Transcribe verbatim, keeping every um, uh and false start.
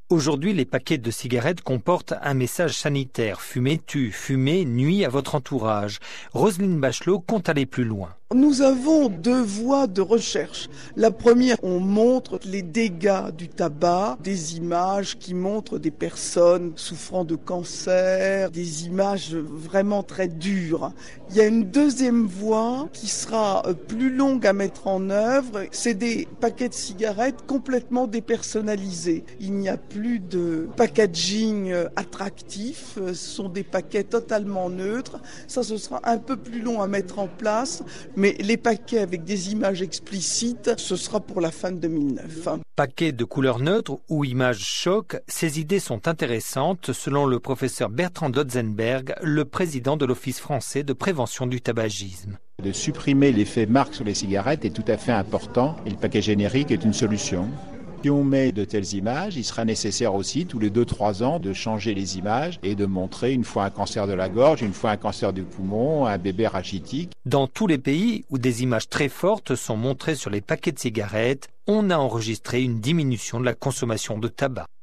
Aujourd'hui, les paquets de cigarettes comportent un message sanitaire. Fumer tue, fumer nuit à votre entourage. Roselyne Bachelot compte aller plus loin. Nous avons deux voies de recherche. La première, on montre les dégâts du tabac, des images qui montrent des personnes souffrant de cancer, des images vraiment très dures. Il y a une deuxième voie qui sera plus longue à mettre en œuvre. C'est des paquets de cigarettes complètement dépersonnalisés. Il n'y a plus de packaging attractif. Ce sont des paquets totalement neutres. Ça, ce sera un peu plus long à mettre en place. Mais les paquets avec des images explicites, ce sera pour la fin de deux mille neuf. Paquets de couleurs neutres ou images choc, ces idées sont intéressantes selon le professeur Bertrand Dotzenberg, le président de l'Office français de prévention du tabagisme. De supprimer l'effet marque sur les cigarettes est tout à fait important et le paquet générique est une solution. Si on met de telles images, il sera nécessaire aussi tous les deux trois ans de changer les images et de montrer une fois un cancer de la gorge, une fois un cancer du poumon, un bébé rachitique. Dans tous les pays où des images très fortes sont montrées sur les paquets de cigarettes, on a enregistré une diminution de la consommation de tabac.